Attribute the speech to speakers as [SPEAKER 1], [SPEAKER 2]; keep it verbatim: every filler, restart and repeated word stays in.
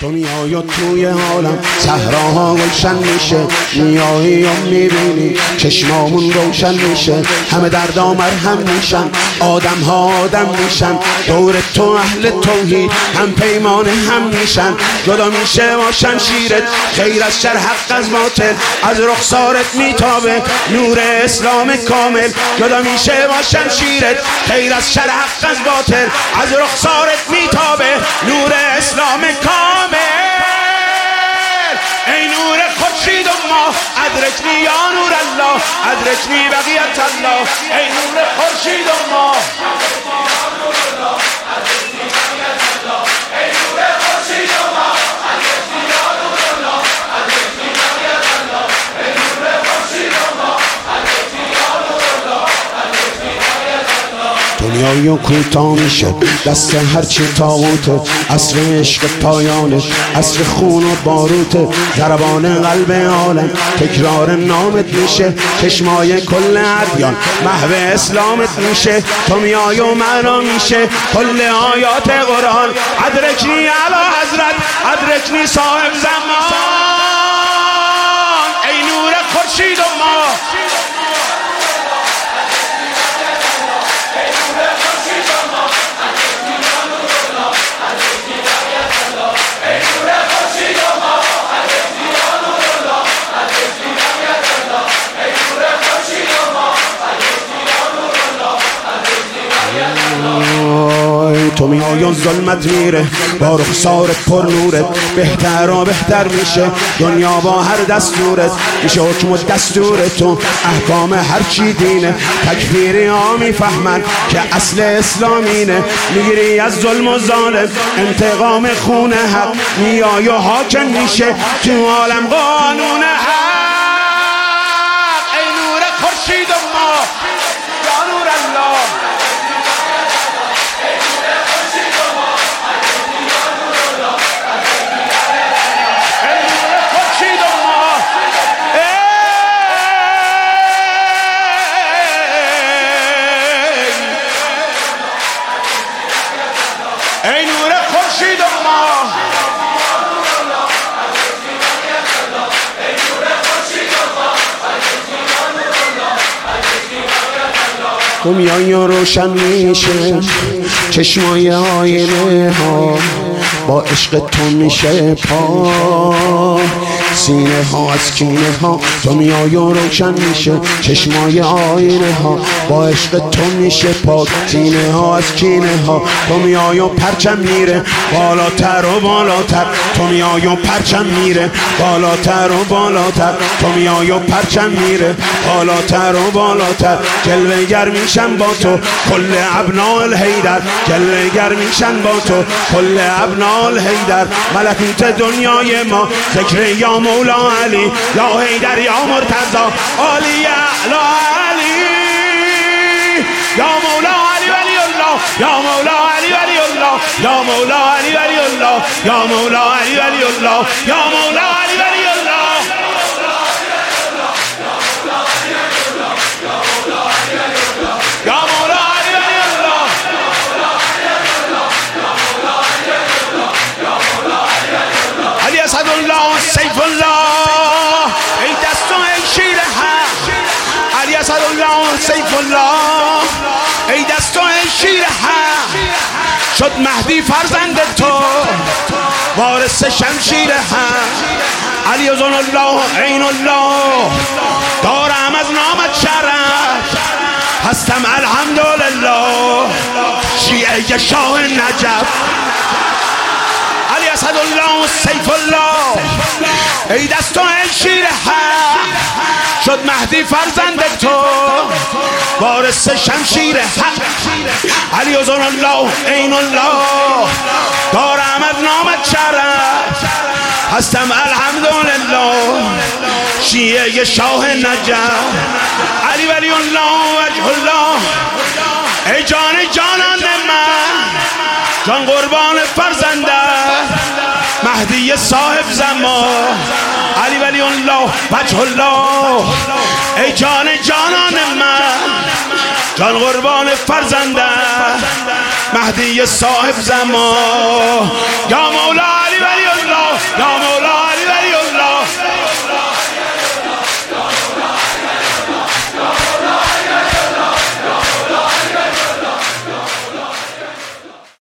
[SPEAKER 1] تو میای و توی عالم صحراها گلشن میشه، میایی و میبینی چشمامون روشن میشه، همه دردا مرهم میشن، آدم ها آدم میشن، دور تو اهل توحید هم پیمان هم میشن، جدا میشه با شمشیرت خیر از شر حق از باطل، از رخسارت میتابه نور اسلام کامل، جدا میشه با شمشیرت خیر از شر حق از باطل، از رخسارت میتابه نور اسلام کامل. ای نور خورشید و ماه ادرکنی یا نور الله، ادرکنی بقیت الله. ای نور خورشید و ماه دنیای و کوتاه میشه دست هرچی تاغوته، عصر عشق پایانه، عصر خون و باروته، ضربان قلب عالم تکرار نامت میشه، چشمای کل ادیان محو اسلامت میشه، تو میای و معنا میشه کل آیات قرآن، ادرکنی اعلی حضرت، ادرکنی صاحب زمان. ای نور خورشید و ماه تو میای و ظلمت میره با رخسارت پر نورت، بهتر و بهتر میشه دنیا با هر دستورت، میشه حکم و دستور تو احکام هرچی دینه، تکفیری ها میفهمن که اصل اسلامینه، میگیری از ظلم و ظالم انتقام خون حق، میای و حاکم میشه تو عالم قانون حق. ای نور خورشید و ماه یا نور الله، ای نور خورشید و ماه تو میای و روشن میشه چشمای آینه ها، با عشق تو میشه پا سینه ها از کینه ها، تو میای و روشن میشه چشمای آینه ها، با عشق تو میشه پاک سینه ها از کینه ها، تو میای و پرچم میره بالاتر و بالاتر، تو میای و پرچم میره بالاتر و بالاتر، تو میای و پرچم میره بالاتر و بالاتر، جلوه گر میشن با تو کل ابناء الحیدر، جلوه گر میشن با تو کل ابناء الحیدر، ملکوت دنیای ما ذکر یا مولا علی، یا حیدر یا مرتضی علی اعلی علی، یا مولا علی ولی الله، یا مولا علی ولی الله، یا مولا علی ولی الله، یا مولا علی ولی الله، یا مولا علی ولی الله. علی اسدالله سیف الله ای دست و ای شیر حق، علی اسدالله سیف الله ای دست و ای شیر حق، شد مهدی فرزند تو وارث شمشیر حق، علی زن الله عین الله دارم از نامت شرف، هستم الحمدلله شیعه شاه نجف. علی اسدالله سیف الله ای دست و ای شیر حق، شد مهدی فرزند تو وارث شمشیر حق، علی زن الله عین الله دارم از نامت شرف، هستم الحمدلله شیعه شاه نجف. علی ولی الله وجه الله ای جان جانان من، جان قربان فرزنده مهدی صاحب زمان، علی ولی الله وجه الله ای جان جانان من، جان قربان فرزنده مهدی صاحب زمان، یا